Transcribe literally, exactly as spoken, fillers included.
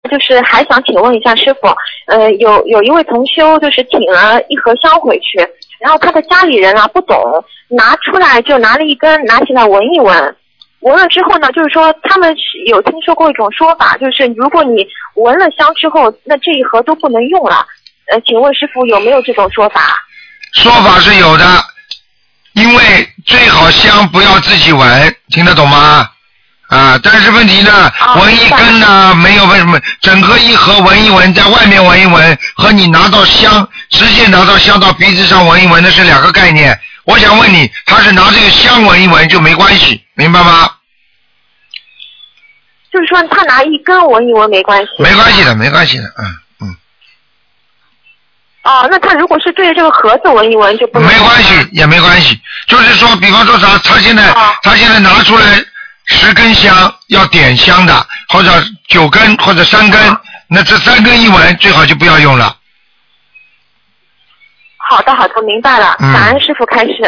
就是还想请问一下师傅，呃，有有一位同修就是请了一盒香回去，然后他的家里人啊不懂，拿出来就拿了一根，拿起来闻一闻，闻了之后呢，就是说他们有听说过一种说法，就是如果你闻了香之后，那这一盒都不能用了。呃，请问师傅有没有这种说法？ 说法是有的，因为最好香不要自己闻，听得懂吗？啊，但是问题呢， 哦、 闻一根呢没有为什么，整个一盒闻一闻，在外面闻一闻，和你拿到香，直接拿到香到鼻子上闻一闻，那是两个概念。我想问你，他是拿这个香闻一闻就没关系，明白吗？ 就是说他拿一根闻一闻没关系。 没关系的，没关系的，嗯嗯。 哦，那他如果是对着这个盒子闻一闻就不能？ 没关系，也没关系。就是说，比方说啥，他现在、哦、他现在拿出来十根香，要点香的，或者九根或者三根，哦、那这三根一闻最好就不要用了。 好的，好的，明白了。感恩师父开示。